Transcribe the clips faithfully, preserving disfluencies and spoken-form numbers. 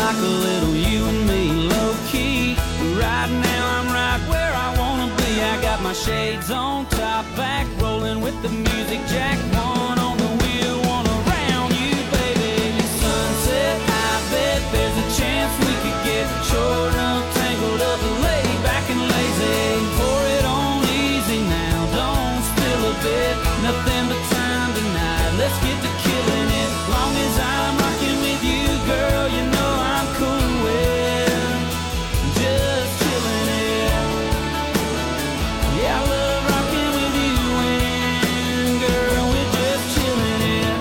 like a little you and me, low-key. Right now I'm right where I wanna be. I got my shades on, top back, rolling with the music jack. One on the wheel, one around you, baby. Sunset, I bet there's a chance we could get short up, tangled up, laid back and lazy. Pour it on easy now, don't spill a bit. Nothing but time tonight, let's get to killing it. Long as I'm rocking with you, girl, you know I'm cool with just chilling it. Yeah, I love rocking with you and girl, we're just chilling it.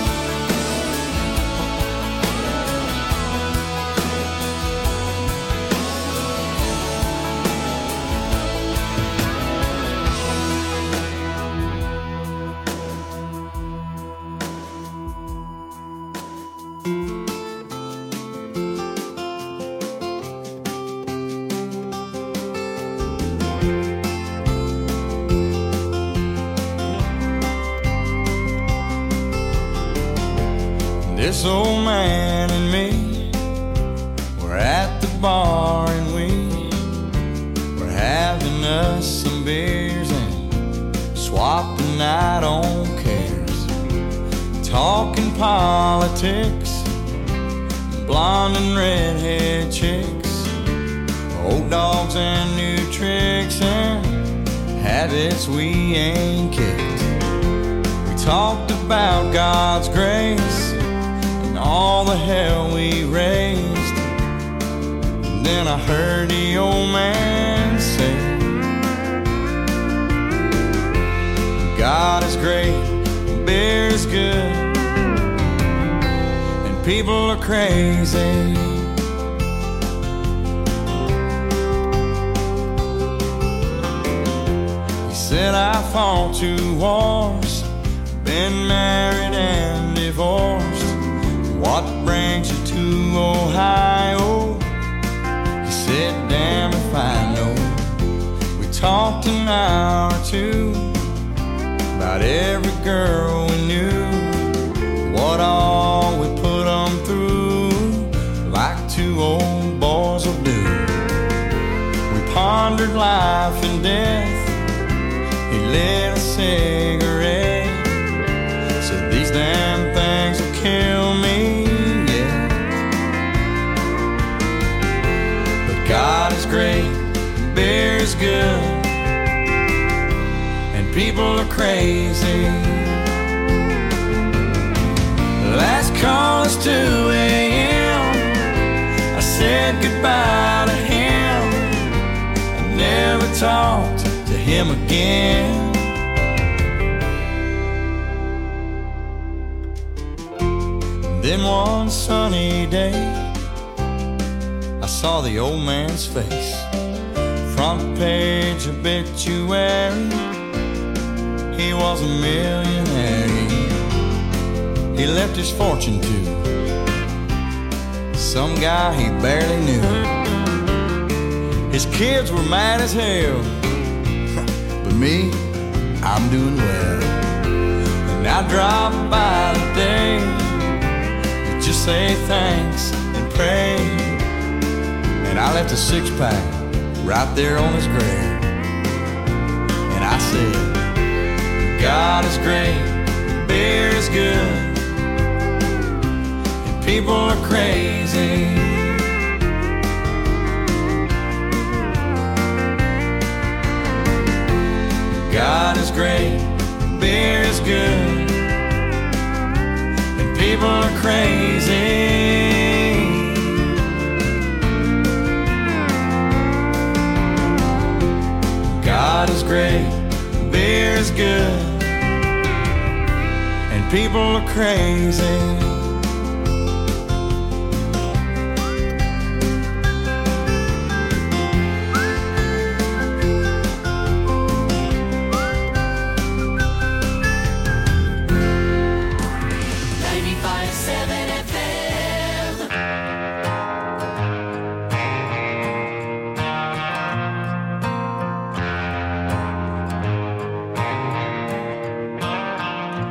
This old man and me, we're at the bar and we, we're having us some beers and swap the night on cares. Talking politics, blonde and redhead chicks, old dogs and new tricks and habits we ain't kicked. We talked about God's grace, all the hell we raised. And then I heard the old man say, God is great, beer is good, and people are crazy. He said I fought two wars, been married and divorced. What brings you to Ohio? He said, damn if I know. We talked an hour or two about every girl we knew, what all we put them through, like two old boys will do. We pondered life and death. He lit a cigarette, said these damn things will kill me. God is great, beer is good, and people are crazy. Last call is two a.m. I said goodbye to him. I never talked to him again. Then one sunny day, I saw the old man's face, front page obituary. He was a millionaire. He, he left his fortune to some guy he barely knew. His kids were mad as hell, but me, I'm doing well. And I dropped by today to just say thanks and pray. And I left a six-pack right there on his grave. And I said, God is great, beer is good, and people are crazy. God is great, beer is good, and people are crazy. God is great, beer is good, and people are crazy.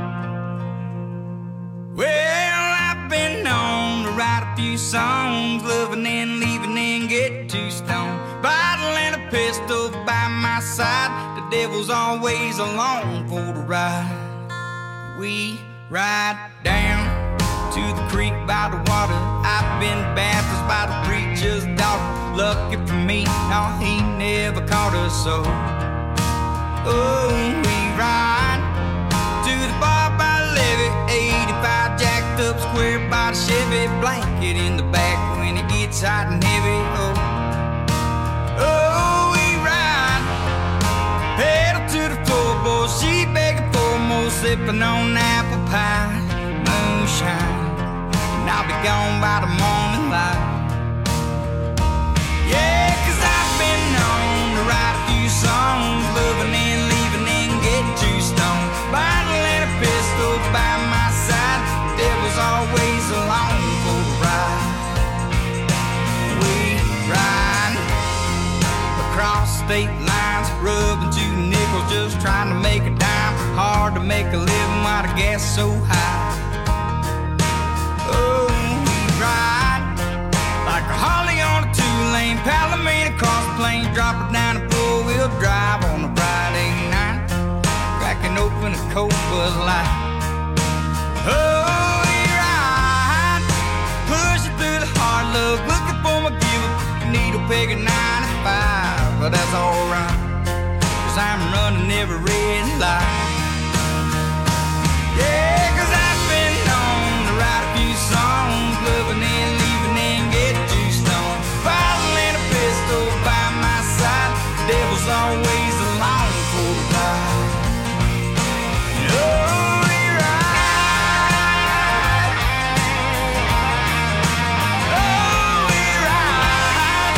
Songs always along for the ride. We ride down to the creek by the water. I've been baptized by the preacher's daughter. Lucky for me, no, he never caught us so. Oh, we ride to the bar by the levee, eighty-five jacked up square by the Chevy. Blanket in the back when it gets hot and heavy. Oh, oh, we ride pedal to the floorboard. She begging for more, sipping on apple pie, moonshine, and I'll be gone by the morning light. Yeah, 'cause I've been known to write a few songs, loving and leaving and getting too stoned. Bottle and a pistol by my side, the devil's always along for the ride. We ride across state lines, rubbing two nickels, just trying to make a dime. Hard to make a living while the gas is so high. Oh, we ride like a Harley on a two-lane Palomino across the plain, drop it down a four-wheel drive on a Friday night, cracking open a cold Bud Light. Oh, we ride, pushing through the hard luck, looking for my give-up needle peg at ninety-five, but that's alright, 'cause I'm running every red light. Yeah, 'cause I've been known to write a few songs, loving and leaving and get too stoned. Bottle and a pistol by my side, the devil's always along for the ride. Oh, we ride. Oh, we ride.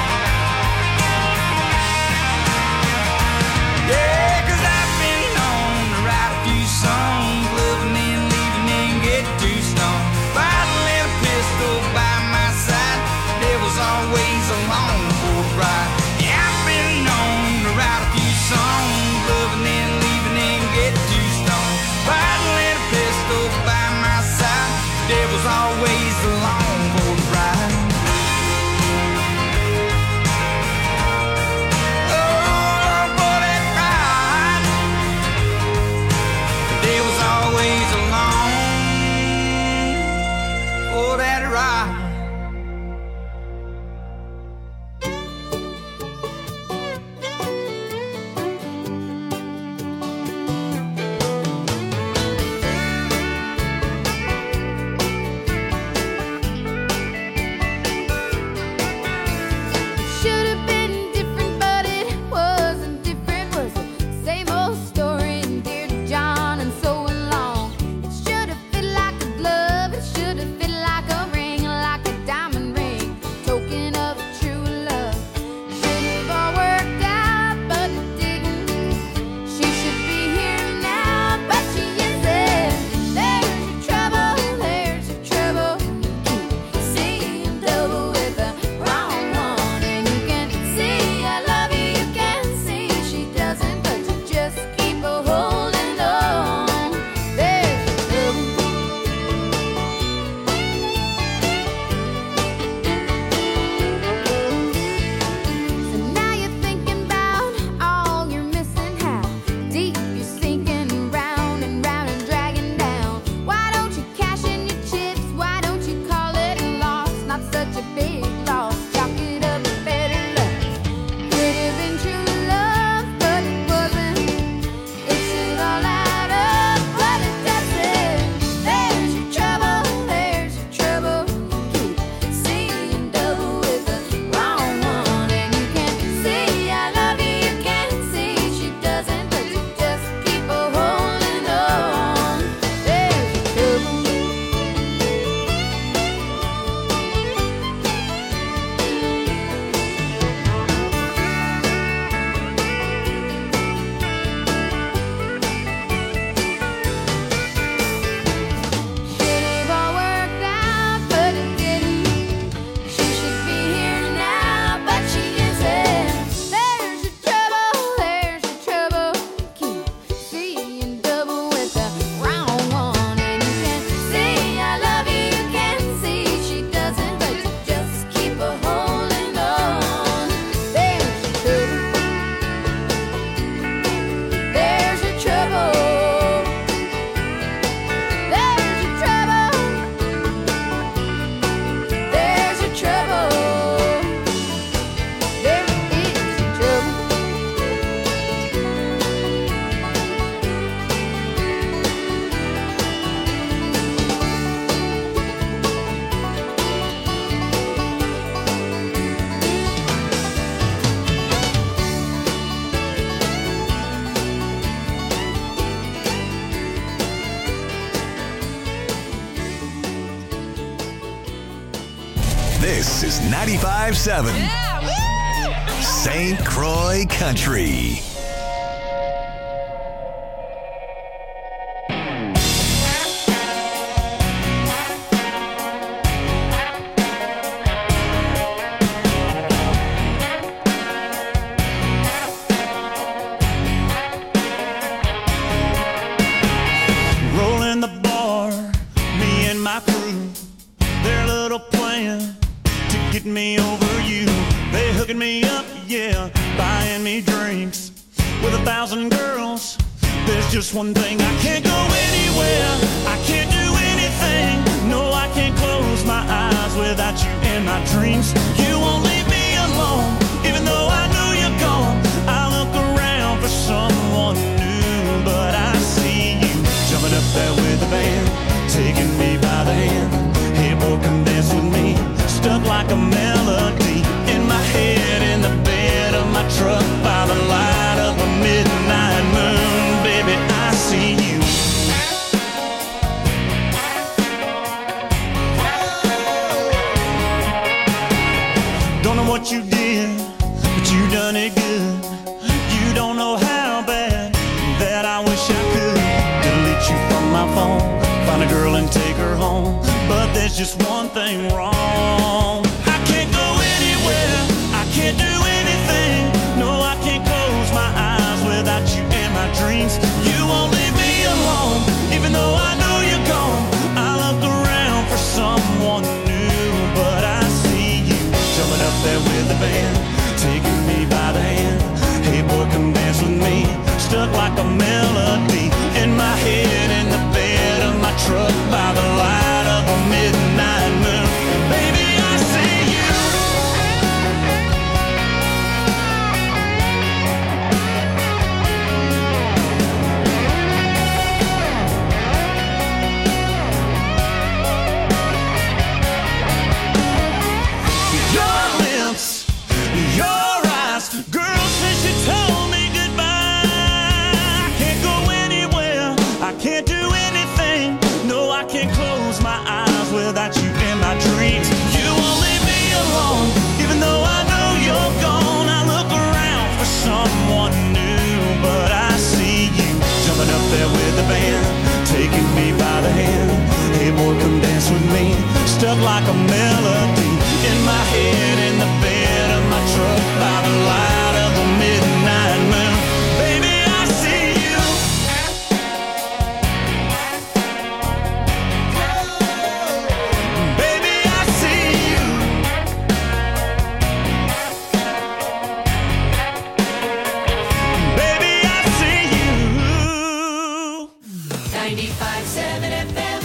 Yeah, 'cause I've been known to write a few songs, living and leaving and get too stoned. Bottle and a pistol by my side, devil's always along for the ride. Yeah, I've been known to write a few songs, living and leaving and get too stoned. Bottle and a pistol by my side, devil's always along for the ride. Oh, for that ride, the devil's always along for that ride. Should have been different, but it wasn't different. Was the same old story, and dear to John, and so along. It should have fit like a glove, it should have fit like a ring, like a This is ninety-five seven Saint Croix Country. Me over you, they hooking me up, yeah, buying me drinks with a thousand girls. There's just one thing, I can't go anywhere, I can't do anything. No, I can't close my eyes without you in my dreams. You won't leave me alone, even though I know you're gone. I look around for someone new, but I see you jumping up there with the band, taking me by the hand. Hey boy, come dance with me. Stuck like a melody in my head, in the bed of my truck, by the light of a midnight moon. Baby, I see you. Don't know what you did, but you done it good. You don't know how bad that I wish I could delete you from my phone, find a girl and take her home. But there's just one thing wrong. I can't go anywhere, I can't do anything. No, I can't close my eyes without you in my dreams. You won't leave me alone, even though I know you're gone. I look around for someone new, but I see you jumping up there with the band, taking me by the hand. Hey boy, come dance with me. Stuck like a melody in my head, in the bed of my truck, by the light of a midnight moon. Baby, I see you. Your lips, your eyes, girl, since you told me goodbye, I can't go anywhere, I can't do anything. No, I can't close my eyes without you in my dreams. You won't leave me alone, even though I know you're gone. I look around for someone new, but I see you jumping up there with the band, taking me by the hand. Hey boy, come dance with me. Stuck like a melody in my head, in the bed of my truck, by the light of the midnight moon. Baby, I see you. Baby, I see you. Baby, I see you. ninety-five seven F M.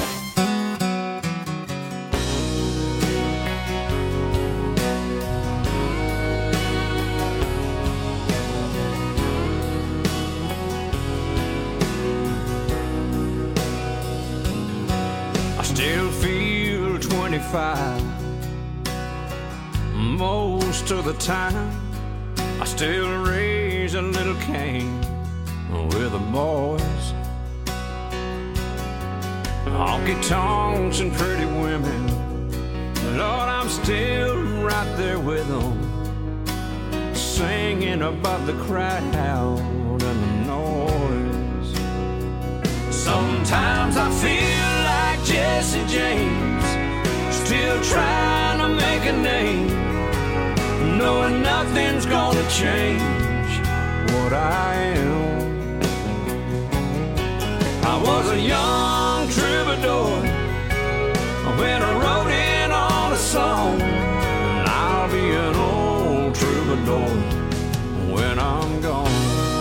I still feel twenty-five most of the time. I still raise a little Cain with the boys. Honky tonks and pretty women, Lord, I'm still right there with them, singing above the crowd and the noise. Sometimes I feel like Jesse James, still trying to make a name, knowing nothing's gonna change what I am. I was a young troubadour when I wrote in on a song, and I'll be an old troubadour when I'm gone.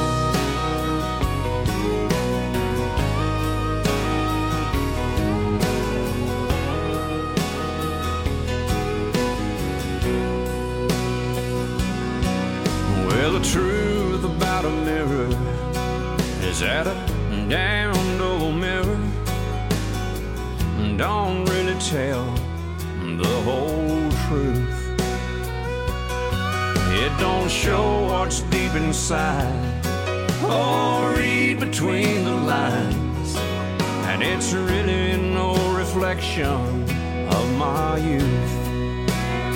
Well, the truth about a mirror is that a damned old mirror don't really tell the whole truth. It don't show what's deep inside or read between the lines, and it's really no reflection of my youth.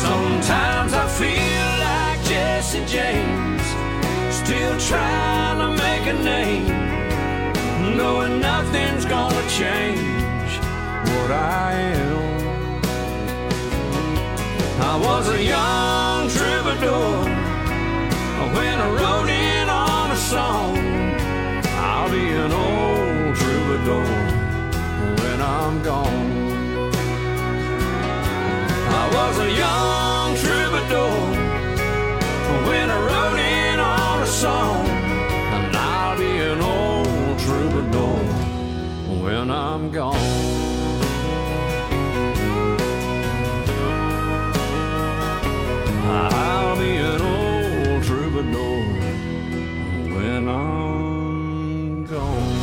Sometimes I feel like Jesse James, still trying to make a name, knowing nothing's gonna change what I am. I was a young troubadour when I wrote in on a song. I'll be an old troubadour when I'm gone. I was a young troubadour when I wrote in on a song, and I'll be an old troubadour when I'm gone. I'll be an old troubadour when I'm gone.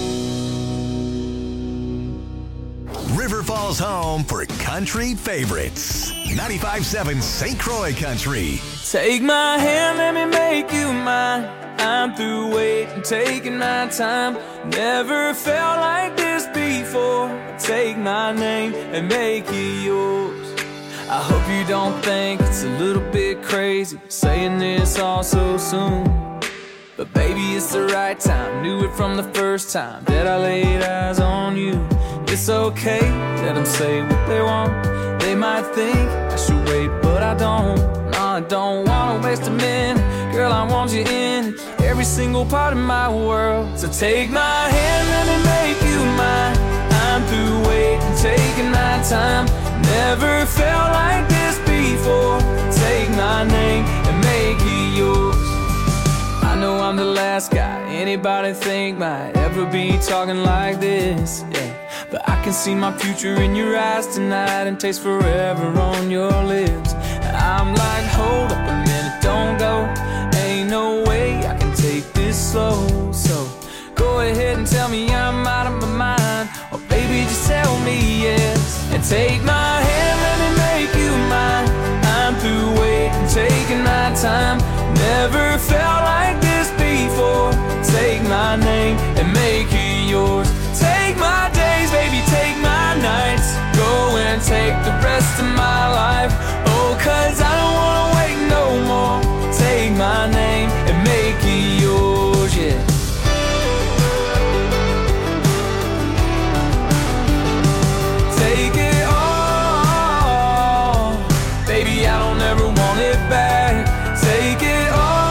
River Falls home for country favorites. ninety-five point seven Saint Croix Country. Take my hand, let me make you mine. I'm through waiting, taking my time. Never felt like this before. Take my name and make it yours. I hope you don't think it's a little bit crazy saying this all so soon. But baby, it's the right time. Knew it from the first time that I laid eyes on you. It's okay, let them say what they want. They might think I should wait, but I don't. No, I don't wanna waste a minute. Girl, I want you in every single part of my world. So take my hand, let me make you mine. I'm through waiting, taking my time. Never felt like this before. Take my name and make it yours. I know I'm the last guy anybody think might ever be talking like this, yeah. But I can see my future in your eyes tonight and taste forever on your lips. And I'm like, hold up a minute, don't go. Ain't no way I can take this slow. So go ahead and tell me I'm out of my mind, or baby, just tell me yes. And take my hand, let me make you mine. I'm through waiting, taking my time. Never felt like this before. Take my name and make it yours. Take my days, baby, take my nights. Go and take the rest of my life. Oh, cause I don't wanna wait no more. Take my name and make it yours, yeah. Take it all, baby, I don't ever want it back. Take it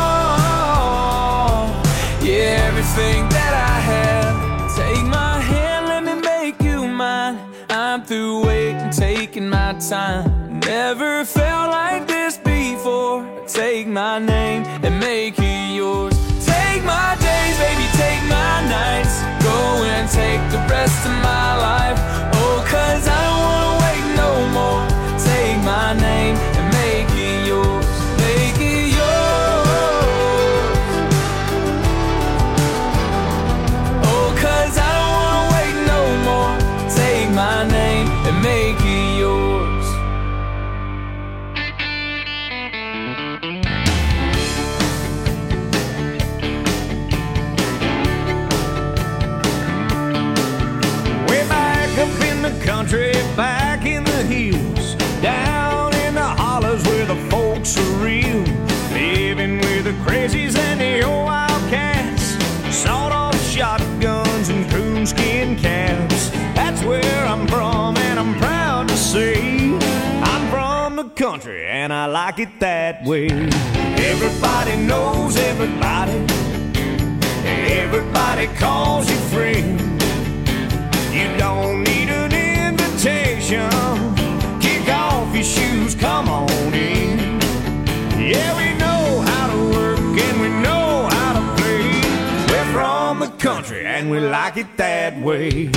all, yeah, everything that I have. Take my hand, let me make you mine. I'm through waiting, taking my time. Never felt like this before. Take my name and make it yours. Take my days, baby, take my nights. Go and take the rest of my life. Oh, cause I don't wanna wait no more. Take my name and make it yours. Make it yours. Oh, cause I don't wanna wait no more. Take my name and make it yours. Country, back in the hills, down in the hollers where the folks are real, living with the crazies and the old wildcats, sawed-off shotguns and coonskin caps. That's where I'm from, and I'm proud to say I'm from the country, and I like it that way. Everybody knows everybody, everybody calls you friend. You don't need an invitation. Kick off your shoes, come on in. Yeah, we know how to work and we know how to play. We're from the country and we like it that way.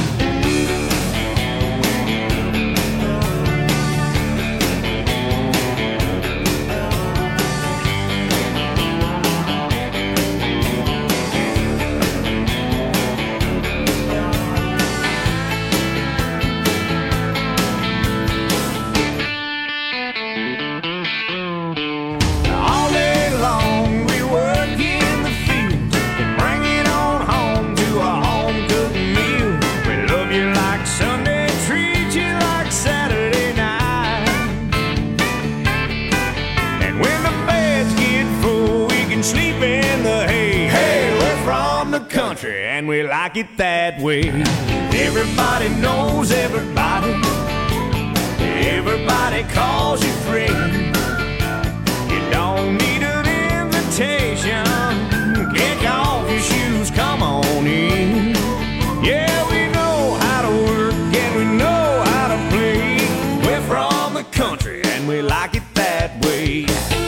country, and we like it that way. Everybody knows everybody. Everybody calls you friend. You don't need an invitation. Kick off your shoes, come on in. Yeah, we know how to work and we know how to play. We're from the country and we like it that way.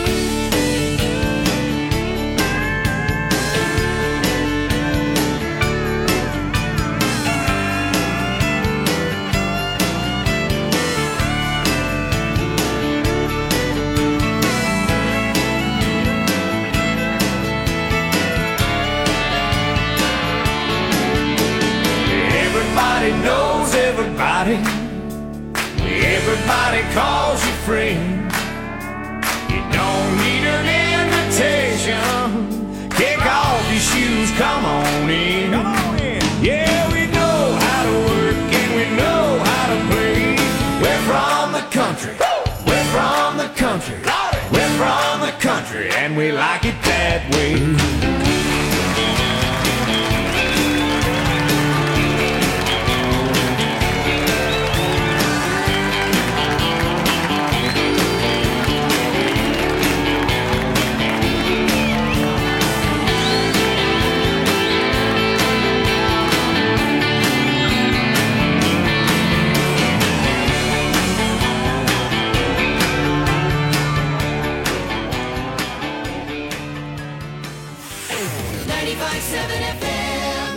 Everybody knows everybody. Everybody calls you friend. You don't need an invitation. Kick off your shoes, come on in. Come on in. Yeah, we know how to work and we know how to play. We're from the country. We're from the country. We're from the country and we like it that way. ninety-five seven F M.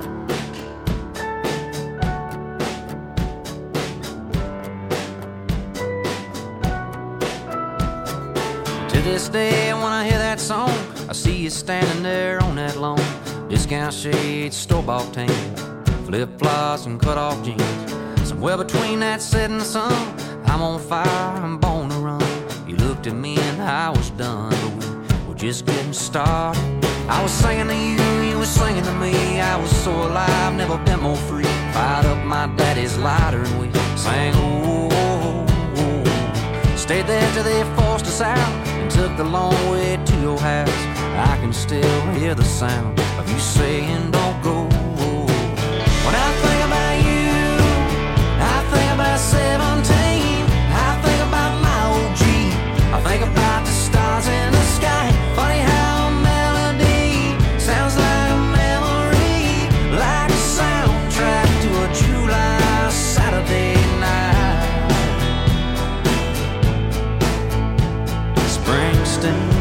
To this day, when I hear that song, I see you standing there on that lawn. Discount shades, store-bought tan, flip-flops and cut-off jeans. Somewhere between that setting sun, I'm on fire, I'm born to run. You looked at me and I was done, but we were just getting started. I was singing to you, you were singing to me. I was so alive, never been more free. Fired up my daddy's lighter and we sang, oh, oh, oh. Stayed there till they forced us out and took the long way to your house. I can still hear the sound of you saying, don't go. When I think about you, I think about seventeen. I think about my old Jeep. I think about the stars in the sky. Funny how a melody sounds like a memory, like a soundtrack to a July Saturday night. Springsteen.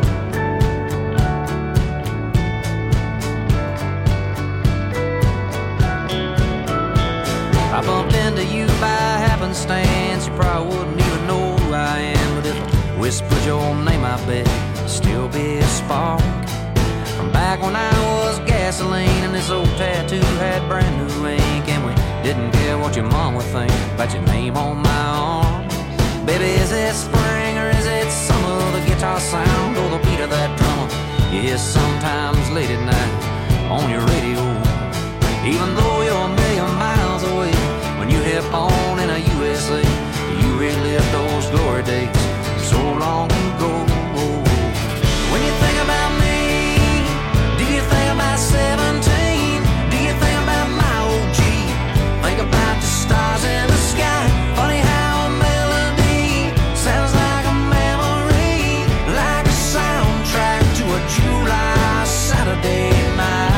I bumped into you by happenstance. You probably wouldn't even know who I am, but if I whispered your name, I bet it'd still be a spark from back when I was gasoline and this old tattoo had brand new ink, and we didn't care what your mom would think about your name on my arm. Baby, is it spring or is it summer? The guitar sound or the beat of that drummer you hear sometimes late at night on your radio. Even though you're a million miles away, when you hit on in a U S A, you relive those glory days so long ago. When you think about me, do you think about seventeen? Do you think about my old Jeep? Think about the stars in the sky. Funny how a melody sounds like a memory, like a soundtrack to a July Saturday night.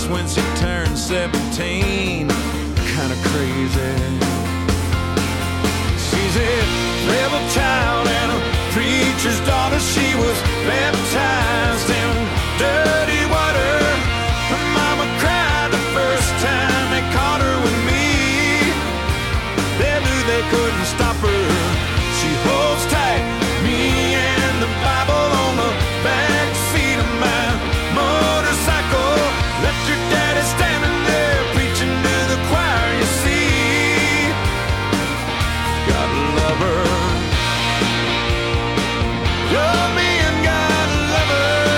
when she turned seventeen. Kinda crazy. She's a rebel child and a preacher's daughter. She was baptized in dirty water. Her mama cried the first time they caught her with me. They knew they couldn't stop her. She holds tight, me and the Bible on the back seat of my motorcycle. Left your daddy standing there preaching to the choir, you see. Gotta love her. Love me and gotta love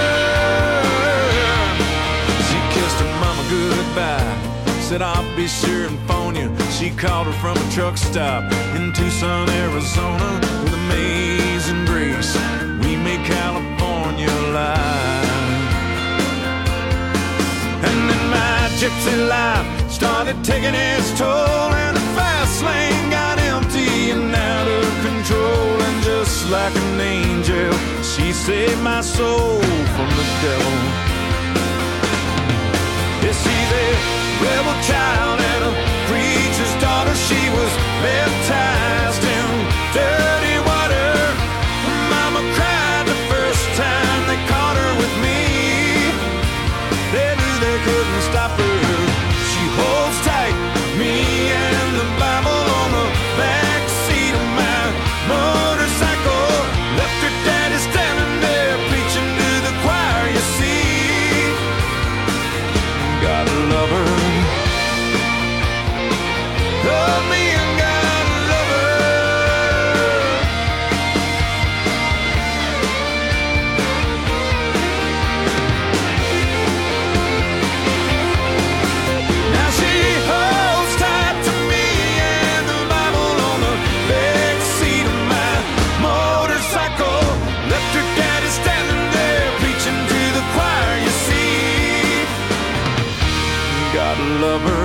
her. She kissed her mama goodbye, said I'll be sure and phone you. She called her from a truck stop in Tucson, Arizona. With amazing grace, we made California alive. And then my gypsy life started taking its toll, and the fast lane got empty and out of control. And just like an angel, she saved my soul from the devil. Yes, she's a rebel child and a preacher's daughter. She was baptized in dirty water. Mama cried the first time they caught her with me. They knew they couldn't stop her. She holds tight, me and the Bible on the back seat of my motorcycle. Left her daddy standing there preaching to the choir, you see. Gotta love her. Love me and gotta love her. Now she holds tight to me and the Bible on the back seat of my motorcycle. Left her daddy standing there preaching to the choir, you see. Gotta love her.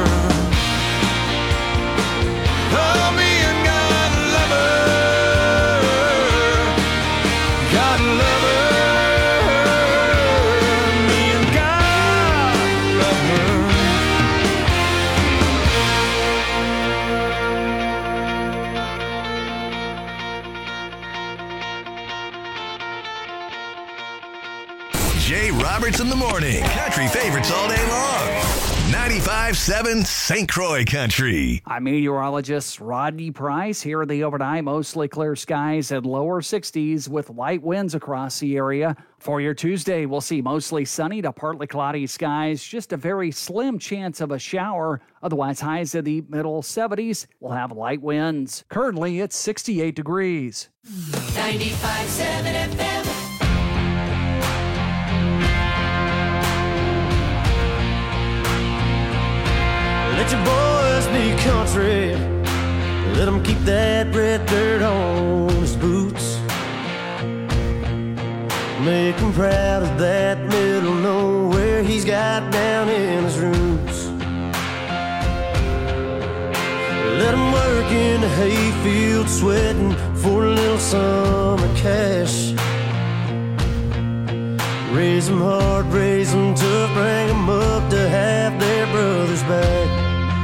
Love me and gotta love her. Gotta love her. Me and God love her. Jay Roberts in the morning. Country favorites all day long. ninety-five seven Saint Croix Country. I'm meteorologist Rodney Price. Here in the overnight, mostly clear skies and lower sixties with light winds across the area. For your Tuesday, we'll see mostly sunny to partly cloudy skies. Just a very slim chance of a shower. Otherwise, highs in the middle seventies. We'll have light winds. Currently, it's sixty-eight degrees. ninety-five seven F M. Let your boys be country. Let them keep that red dirt on his boots. Make him proud of that middle nowhere he's got down in his roots. Let him work in the hayfield sweating for a little summer cash. Raise them hard, raise them tough, bring them up to have their brothers back.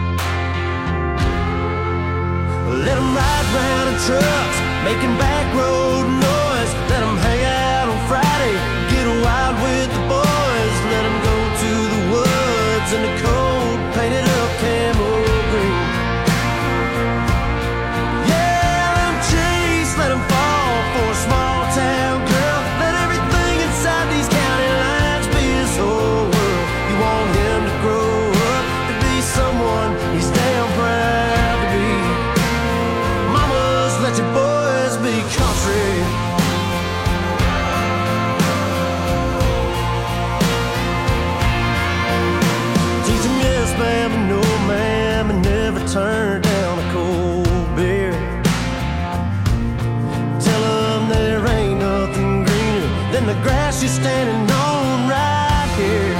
Let them ride round in trucks, making back road noise. Let them hang out on Friday, get wild with the boys. Let them go to the woods in the cold, painted up camel green. Yeah, let them chase, let them fall for a small town girl. Let everything inside these county lines be his whole world. You want him to grow up to be someone he's damn proud to be. Let your boys be country. Teach them yes, ma'am, and no, ma'am, and never turn down a cold beer. Tell them there ain't nothing greener than the grass you're standing on right here.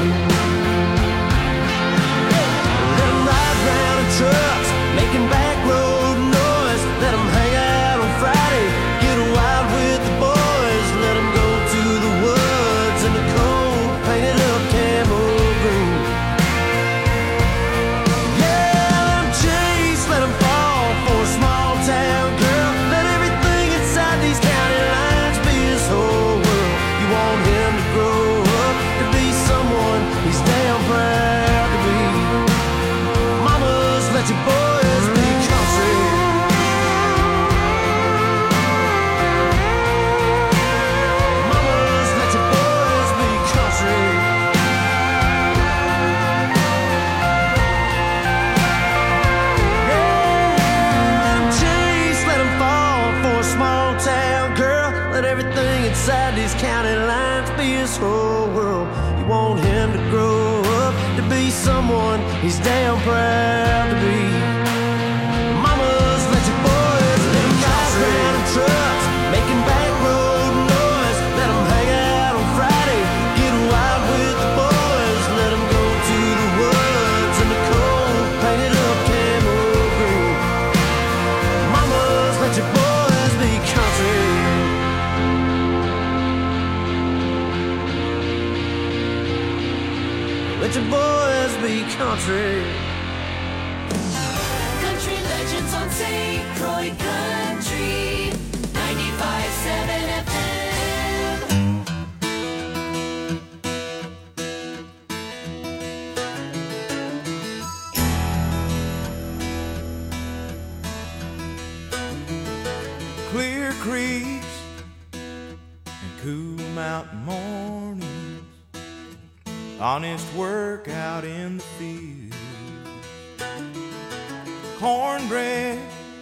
Let them ride round in trucks, making back road noise. Let them hang out on Friday, get wild with the boys. Let them go to the woods in the cold, painted up camel green. this whole world. You want him to grow up to be someone he's damn proud to be. Mamas, let your boys let them ride around in trucks, making back road noise. Let them hang out on Friday, get wild with the boys. Let them go to the woods in the cold, painted up camo green. Mamas, let your boys be country. Let your boys be country. Country legends on Saint Croix Country ninety-five point seven F M. Clear creeks and cool mountain mornings, honest work out in the field, cornbread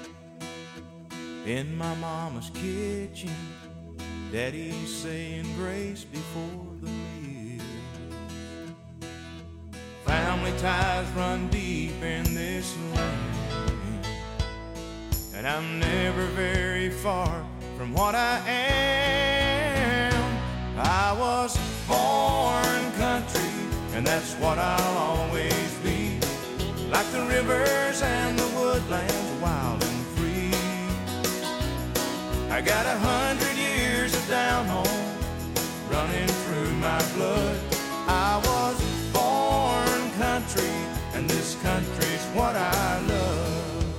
in my mama's kitchen, daddy saying grace before the meal. Family ties run deep in this land, and I'm never very far from what I am. I was born country, and that's what I'll always be. Like the rivers and the woodlands, wild and free. I got a hundred years of down home running through my blood. I was born country, and this country's what I love.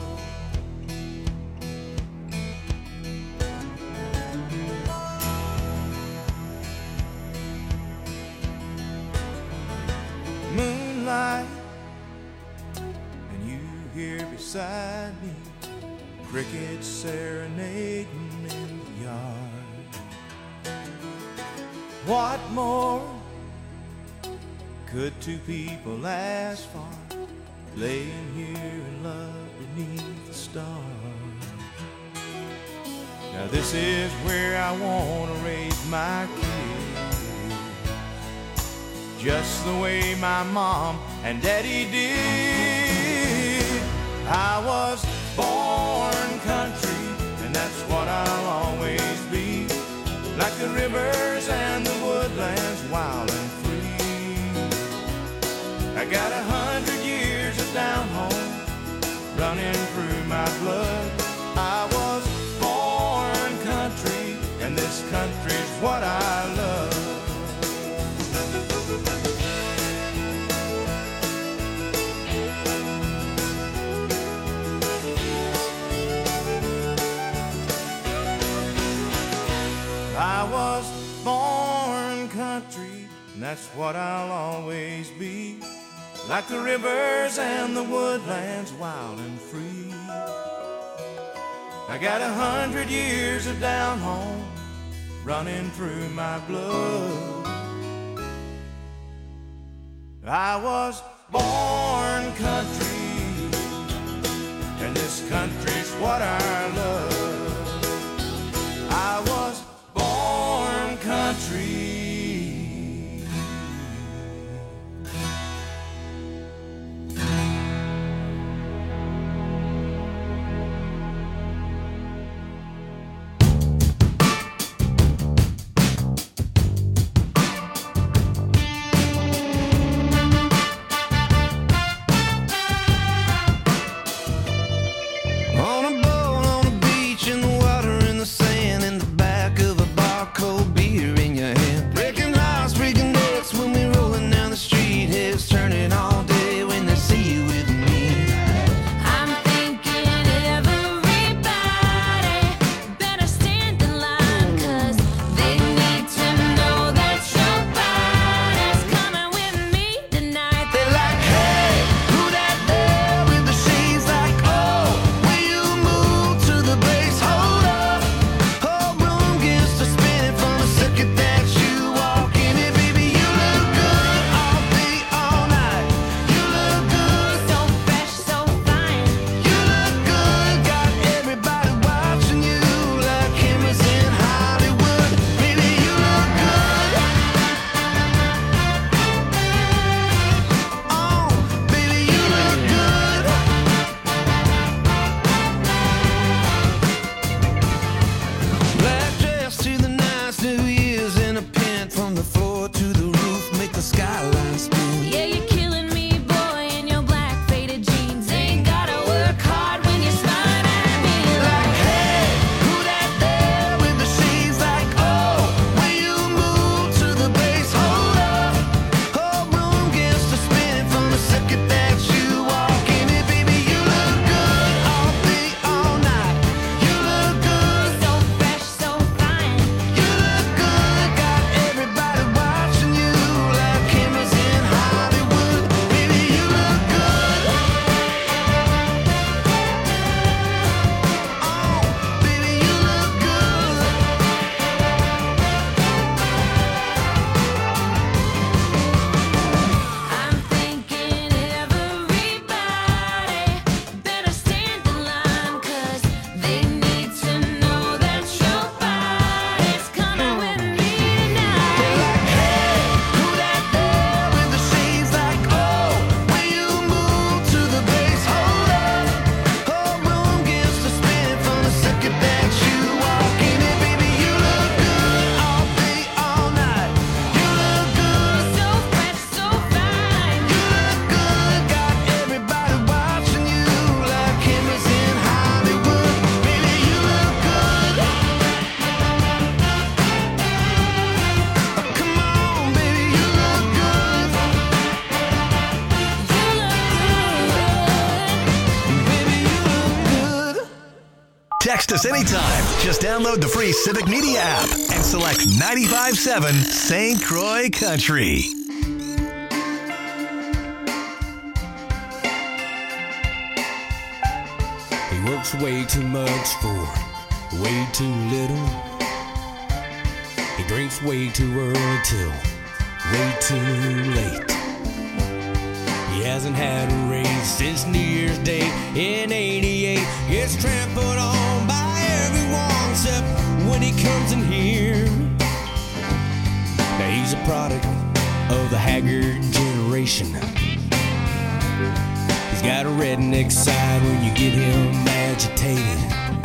Moonlight, and you here beside me, crickets serenading in the yard. What more could two people ask for, laying here in love beneath the stars? Now this is where I want to raise my kids, just the way my mom and daddy did. I was born country, and that's what I'll always be. Like the rivers and the woodlands, wild and free. I got a hundred years of down home running through my blood. I was born country, and this country's what I love. I was born country, and that's what I'll always be. Like the rivers and the woodlands, wild and free. I got a hundred years of down home running through my blood. I was born country, and this country's what I love. I was born country. Text us anytime. Just download the free Civic Media app and select ninety-five point seven Saint Croix Country. He works way too much for way too little. He drinks way too early till way too late. He hasn't had a raise since New Year's Day in eighty-eight. Gets trampled on by everyone except when he comes in here. Now he's a product of the haggard generation. He's got a redneck side when you get him agitated.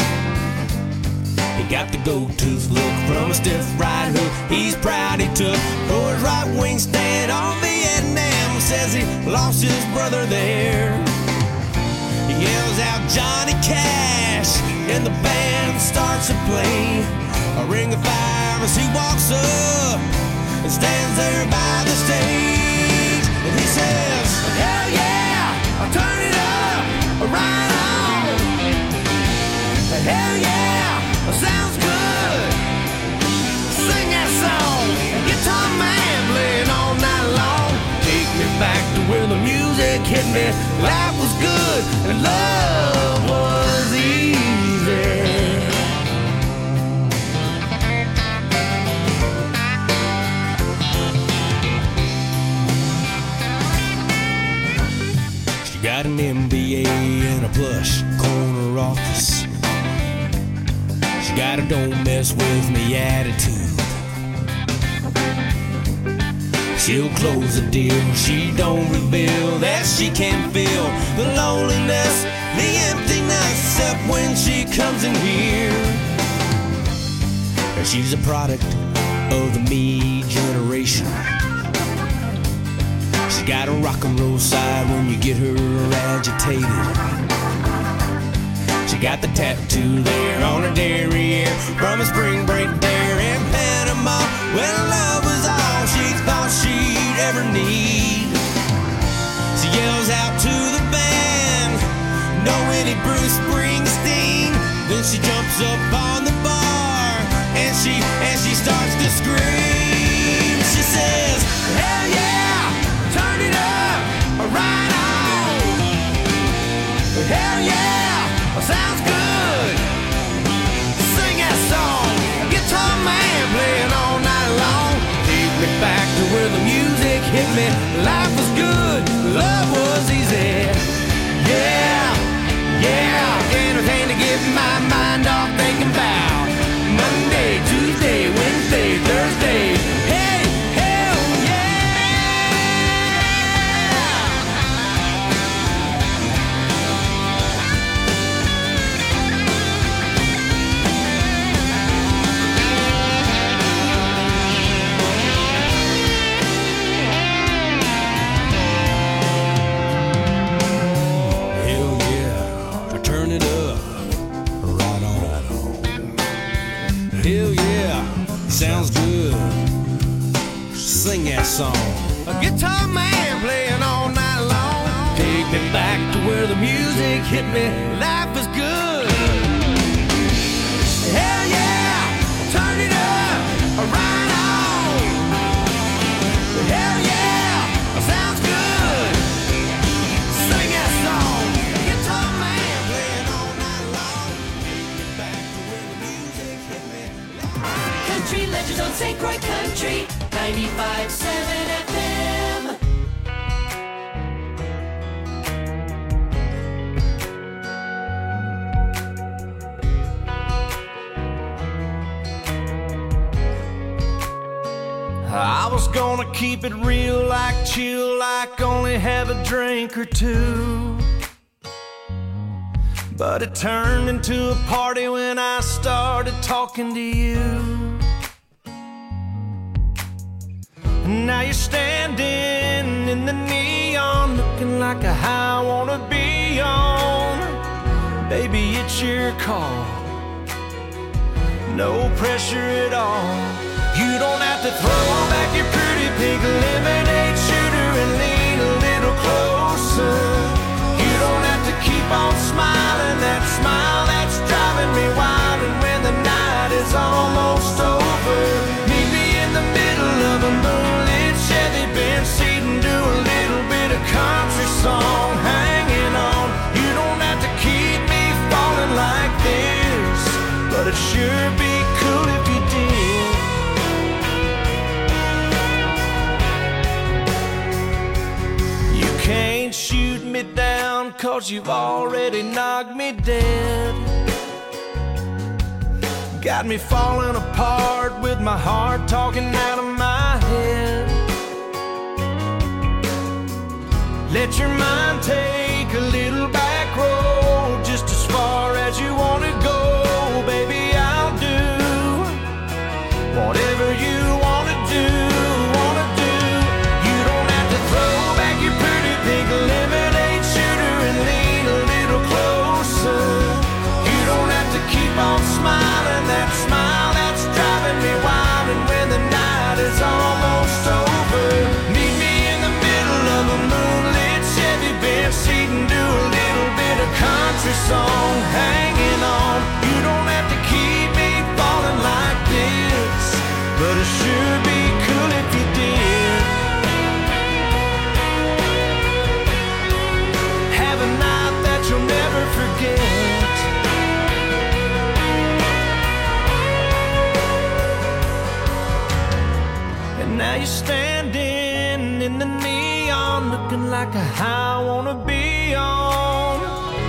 He got the gold tooth look from a stiff right hook he's proud he took for his right wing stand on Vietnam. Says he lost his brother there. He yells out Johnny Cash and the band starts to play a ring of fire as he walks up and stands there by the stage. And he says, hell yeah, I'll turn it up, right on. Hell yeah, sounds good. Sing that song, guitar man playing all night long. Take me back to where the music hit me. Life was good and love was easy. She got an M B A and a plush corner office. She got a don't mess with me attitude. She'll close the deal, she don't reveal that she can feel the loneliness, the emptiness, except when she comes in here. She's a product of the me generation. She got a rock and roll side when you get her agitated. She got the tattoo there on her derriere from a spring break there in Panama when love was all she thought she'd ever need. She yells out to the band, know any Bruce Springsteen? Then she jumps up on the bar and she and she starts to scream. She says, hell yeah, turn it up, right on. Hell yeah, sounds good. Sing that song, guitar man playing all night long. Take me back to where the music hit me. Life was good, love was easy. Yeah, yeah, anything to get my mind off thinking about Monday, Tuesday, Wednesday, Thursday. Hey, hell hell yeah, sounds good. Sing that song. A guitar man playing all night long. Take me back to where the music hit me. Life was good. Hell yeah, turn it up, right on. Hell yeah, sounds good. Sing that song. A guitar man playing all night long. Take me back to where the music hit me. Country Legends on Saint Croix Country, ninety-five point seven F M. I was gonna keep it real, like chill, like only have a drink or two. But it turned into a party when I started talking to you. Now you're standing in the neon, looking like a high I wanna be on. Baby, it's your call, no pressure at all. You don't have to throw back your pretty pink lemonade shooter and lean a little closer. You don't have to keep on smiling, that smile that's driving me wild. me down, cause you've already knocked me dead. Got me falling apart with my heart talking out of my head. Let your mind take a little back road, just as far as you want to go. Baby, I'll do whatever you want to do, want to do. You don't have to throw back your pretty pink lemonade shooter and lean a little closer. You don't have to keep on smiling, that smile that's driving me wild. And when the night is almost over, meet me in the middle of a moonlit Chevy bench seat and do a little bit of country song, hanging on. You don't have to keep me falling like this, but it sure be cool if you did. Have a night that you'll never forget. And now you're standing in the neon, looking like a high I wanna be on.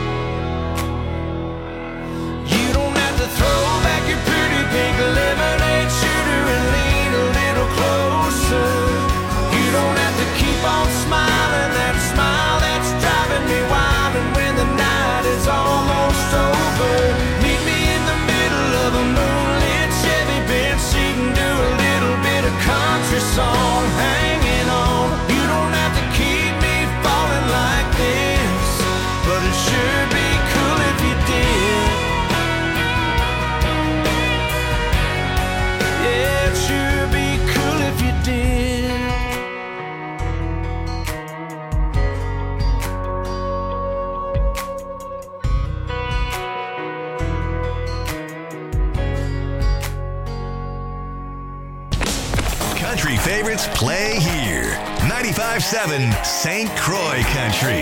You don't have to throw back your pretty pink lemonade shooter and lean a little closer. You don't have to keep on smiling, that smile that's driving me wild. And when the night is almost over, meet me in the middle of a moonlit Chevy bench seat and do a little bit of country song, hanging on. You don't have to keep me falling like this, but it sure be cool if you did. Yeah, it sure be cool if you did. Country favorites play here. ninety-five seven Saint Croix Country.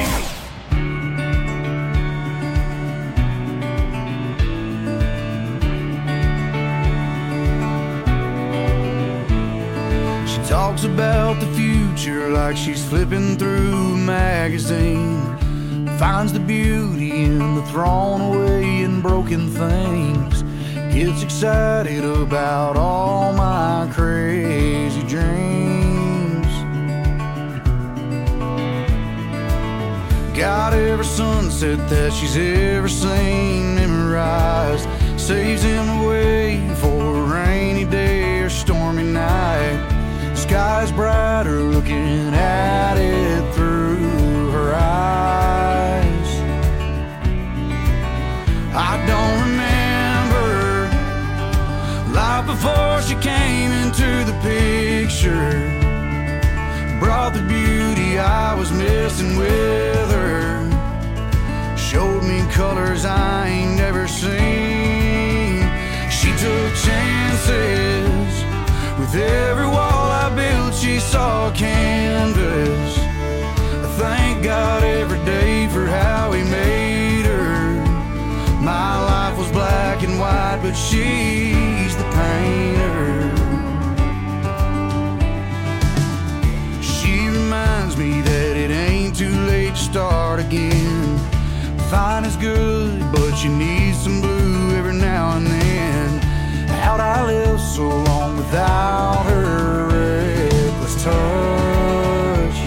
She talks about the future like she's flipping through a magazine. Finds the beauty in the thrown away and broken things. Gets excited about all my crazy dreams. Got every sunset that she's ever seen memorized. Saves him away for a rainy day or stormy night. Sky's brighter looking at it through her eyes. I don't remember life before she came into the picture. Brought the beauty I was missing with her. Showed me colors I ain't never seen. She took chances. With every wall I built she saw a canvas. I thank God every day for how he made her. My life was black and white, but she's the painter. She reminds me that it ain't too late to start again. Fine is good, but you need some blue every now and then. How'd I live so long without her reckless touch?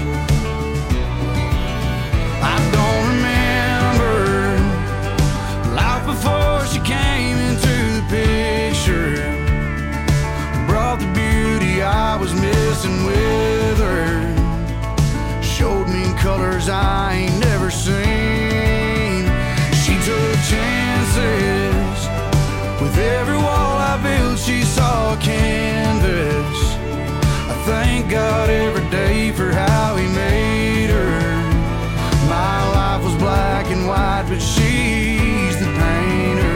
I don't remember life before she came into the picture. Brought the beauty I was missing with her. Showed me colors I ain't never seen. She took chances. With every wall I built she saw a canvas. I thank God every day for how he made her. My life was black and white, but she's the painter.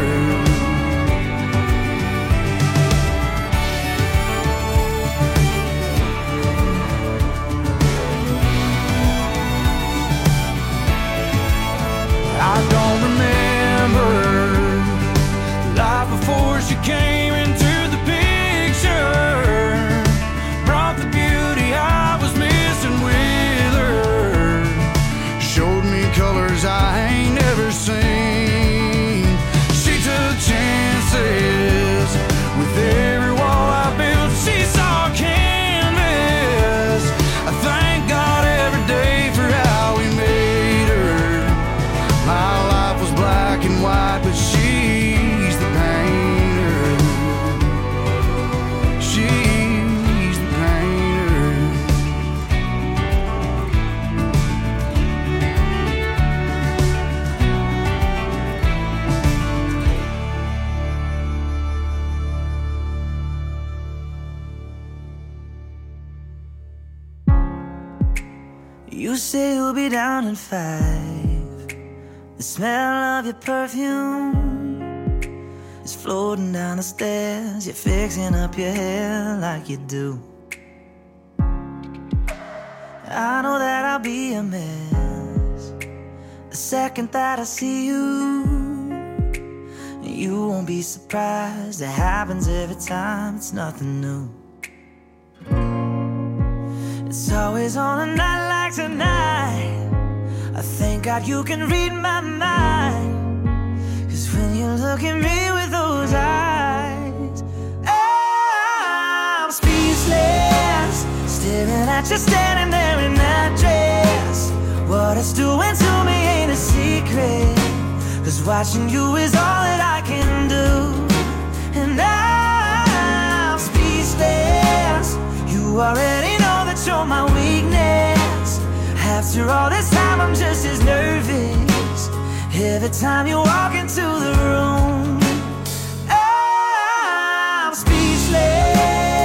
I don't remember life before she came into the picture. Brought the beauty I was missing with her. Showed me waters I ain't never seen. She took chances with every wall I built. She saw canvas. I thank God every day for how we made her. My life was black and white, but she's the painter. She's the painter. You say you'll be down in five. The smell of your perfume is floating down the stairs. You're fixing up your hair like you do. I know that I'll be a mess the second that I see you. You won't be surprised, it happens every time, it's nothing new. It's always on a night like tonight. I thank God you can read my mind. Cause when you look at me with those eyes, I'm speechless, staring at you standing there in that dress. What it's doing to me ain't a secret, cause watching you is all that I can do. And I'm speechless, you already know that you're my weakness. After all this time I'm just as nervous every time you walk into the room. I'm speechless.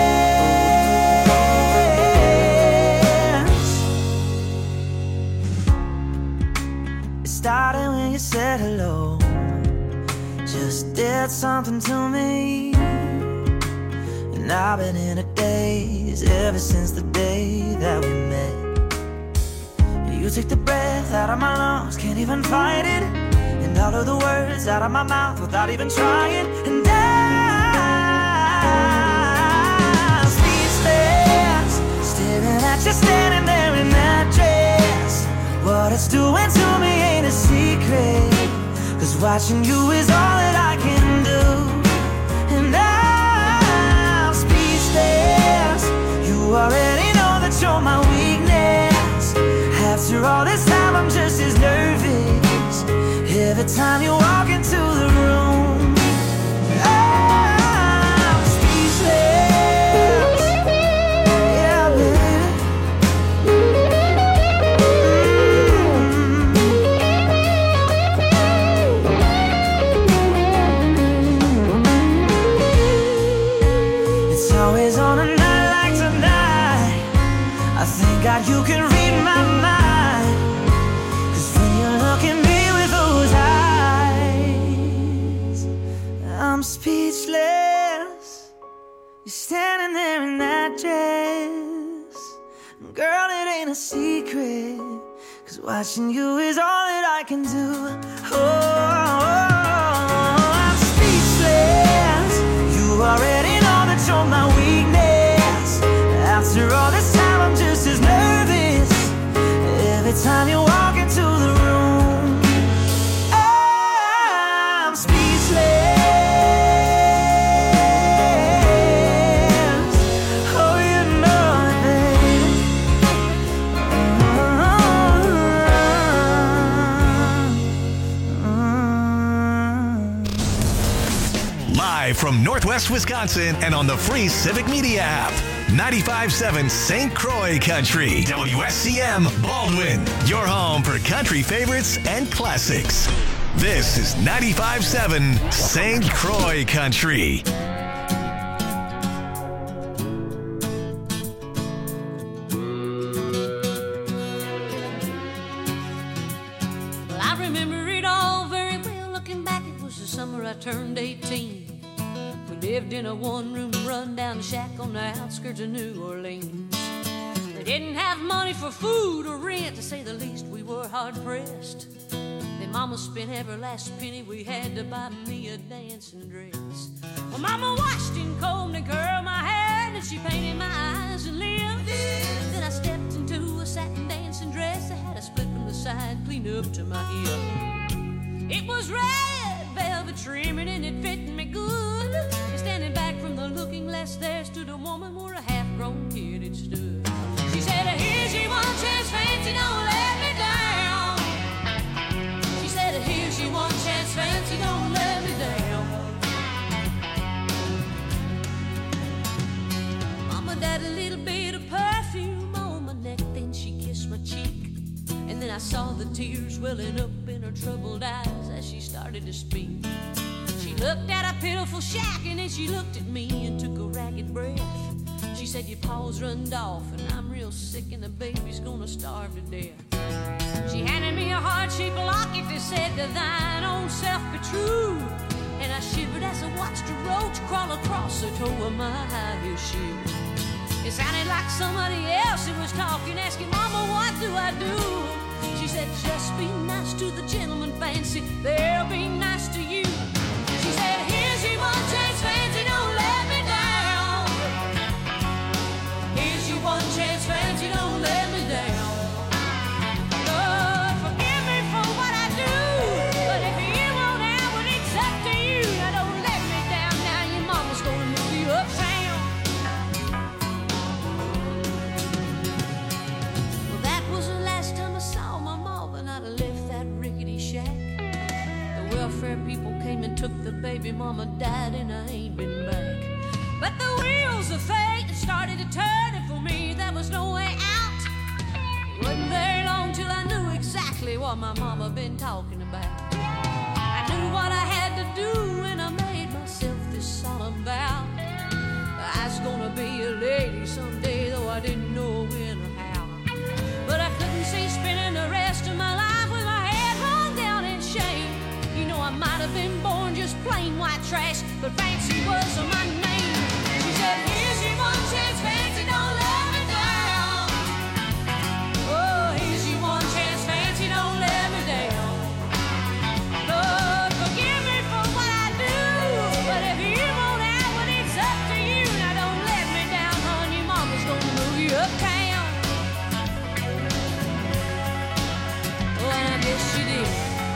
It started when you said hello, just did something to me. And I've been in a daze ever since the day that we met. You took the breath out of my lungs, can't even fight it. And all of the words out of my mouth without even trying. And I'm speechless, staring at you standing there in that dress. What it's doing to me ain't a secret, cause watching you is all that I can do. And I'm speechless, you already know that you're my weakness. After all this time I'm just as nervous every time you walk into the room. I'm speechless. Yeah, baby. Mm-hmm. It's always on a night like tonight. I thank God you can read my mind. I'm speechless, you're standing there in that dress. Girl, it ain't a secret, cause watching you is all that I can do. Oh, I'm speechless, you already know that you're my weakness. After all this time I'm just as nervous every time you walk into the room. I'm speechless. From Northwest Wisconsin and on the free Civic Media app. ninety-five point seven Saint Croix Country. W S C M Baldwin. Your home for country favorites and classics. This is ninety-five point seven Saint Croix Country. Well, I remember it all very well. Looking back, it was the summer I turned eighteen. Lived in a one-room run-down shack on the outskirts of New Orleans. We didn't have money for food or rent, to say the least. We were hard-pressed. Then Mama spent every last penny we had to buy me a dancing dress. Well, Mama washed and combed and curled my hair, and she painted my eyes and lips. Then I stepped into a satin dancing dress that had a split from the side, clean up to my hip. It was red velvet trimming and it fit me good. And standing back from the looking glass, there stood a woman where a half-grown kid had stood. She said, here's your one chance, fancy, don't let me down. She said, here's your one chance, fancy, don't let me down. Mama, that a little bit of perfume on my neck, then she kissed my cheek. And then I saw the tears welling up in her troubled eyes as she started to speak. She looked at a pitiful shack and then she looked at me and took a ragged breath. She said, your paws runned off and I'm real sick and the baby's gonna starve to death. She handed me a heart-shaped locket that said, to thine own self be true. And I shivered as I watched a roach crawl across the toe of my high heel shoe. It sounded like somebody else who was talking, asking, Mama, what do I do? She said, just be nice to the gentleman, fancy, they'll be nice to you. She said, here's your one chance, fancy, don't let me down. Here's your one chance, fancy, don't let me down. Lord, forgive me for what I do, but if you won't have it, it's up to you. Now don't let me down, now your mama's gonna move you uptown. Well, that was the last time I saw my mama, and I'd have left that rickety shack. The welfare people came and took the baby, mama died and I ain't been back. But the wheels of fate started to turn, and for me there was no way out. It wasn't very long till I knew exactly what my mama been talking about. I knew what I had to do and I made myself this solemn vow. I was gonna be a lady someday, though I didn't know when or how. But I couldn't see spending the rest of my life with my head hung down in shame. You know, I might have been born just plain white trash, but fancy was my name. She said, here's your one chance, fancy, don't let me down. Oh, here's your one chance, fancy, don't let me down. Lord, forgive me for what I do, but if you won't have it, it's up to you. Now don't let me down, hon, your mama's gonna move you uptown. Oh, and I guess she did.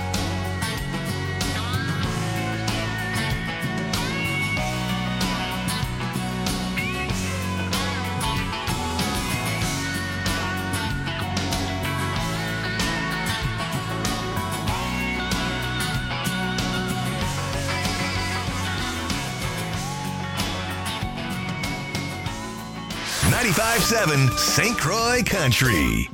ninety-five point seven Saint Croix Country.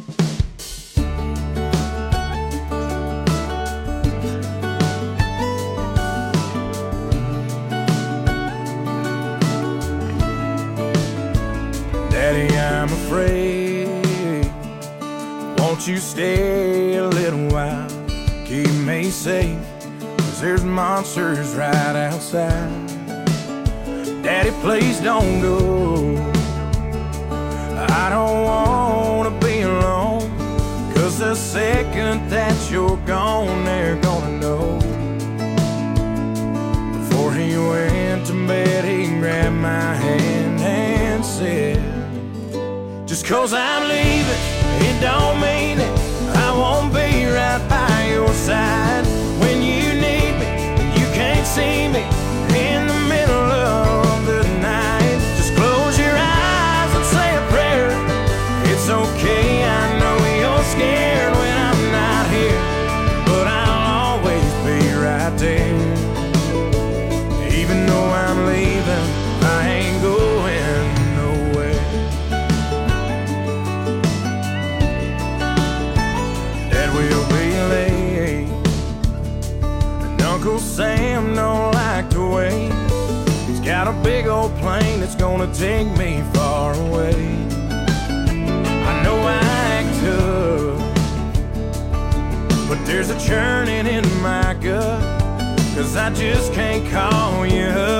Daddy, I'm afraid. Won't you stay a little while? Keep me safe, 'cause there's monsters right outside. Daddy, please don't go. I don't wanna be alone, 'cause the second that you're gone, they're gonna know. Before he went to bed, he grabbed my hand and said, just 'cause I'm leaving, it don't mean it. I won't be right by your side when you need me. You can't see me in the middle of the night. Just close your eyes and say a prayer. It's okay, I know you're scared when I'm not here, but I'll always be right there. Even though I'm leaving, I ain't going nowhere. Dad will be late, and Uncle Sam don't like to wait. He's got a big old plane that's gonna take me far away. I know I act tough, but there's a churning in my gut, 'cause I just can't call you up.